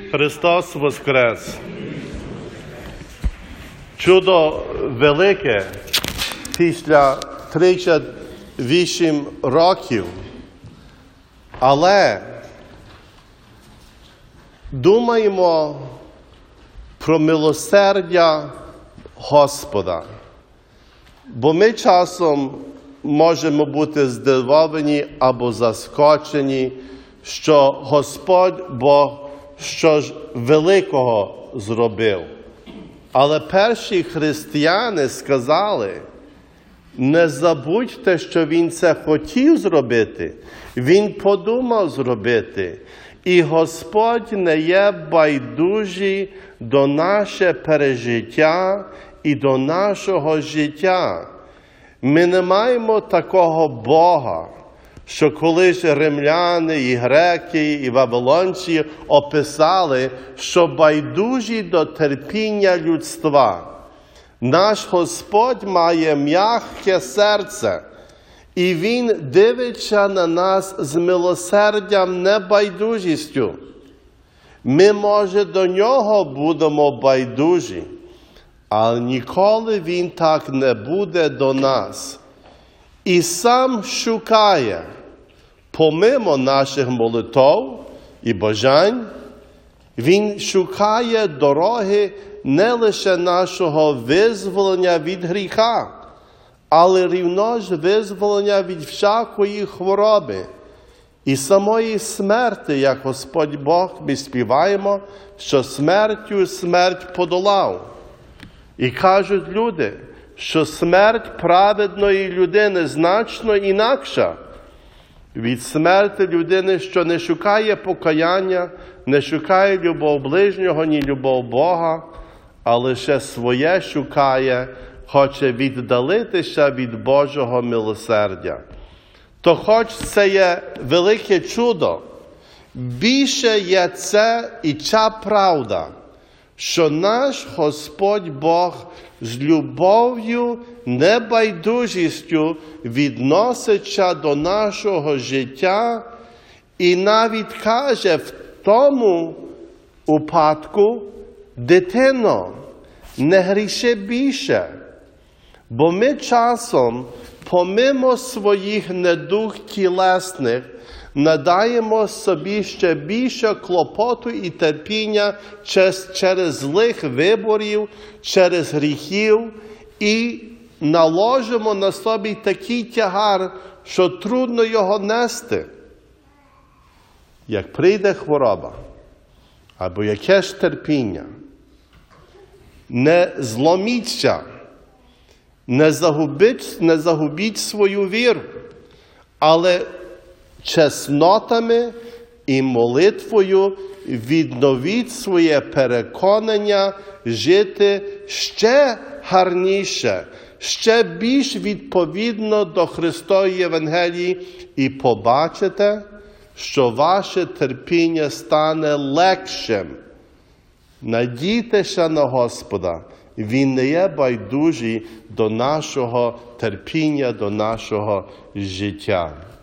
Христос воскрес! Чудо велике після 38 років, але думаємо про милосердя Господа, бо ми часом можемо бути здивовані або заскочені, що Господь Бог щось великого зробив. Але перші християни сказали, не забудьте, що Він це хотів зробити, Він подумав зробити. І Господь не є байдужий до нашого пережиття і до нашого життя. Ми не маємо такого Бога, що колись римляни, і греки, і вавилонці описали, що байдужі до терпіння людства. Наш Господь має м'яке серце, і Він дивиться на нас з милосердям, не байдужістю. Ми, може, до Нього будемо байдужі, але ніколи Він так не буде до нас. І сам шукає, помимо наших молитв і бажань, Він шукає дороги не лише нашого визволення від гріха, але рівно ж визволення від всякої хвороби і самої смерті, як Господь Бог, ми співаємо, що смертю смерть подолав. І кажуть люди, що смерть праведної людини значно інакша від смерті людини, що не шукає покаяння, не шукає любов ближнього, ні любов Бога, а лише своє шукає, хоче віддалитися від Божого милосердя. То хоч це є велике чудо, більше є це і ця правда, що наш Господь Бог з любов'ю, небайдужістю відноситься до нашого життя і навіть каже в тому упадку: дитино, не гріши більше, бо ми часом, помимо своїх недуг тілесних, надаємо собі ще більше клопоту і терпіння через злих виборів, через гріхів і наложимо на собі такий тягар, що трудно його нести. Як прийде хвороба або якесь терпіння, не зломіться, не загубіть свою віру, але чеснотами і молитвою відновіть своє переконання жити ще гарніше, ще більш відповідно до Христової Євангелії, і побачите, що ваше терпіння стане легшим. Надійтеся на Господа. Він не є байдужий до нашого терпіння, до нашого життя.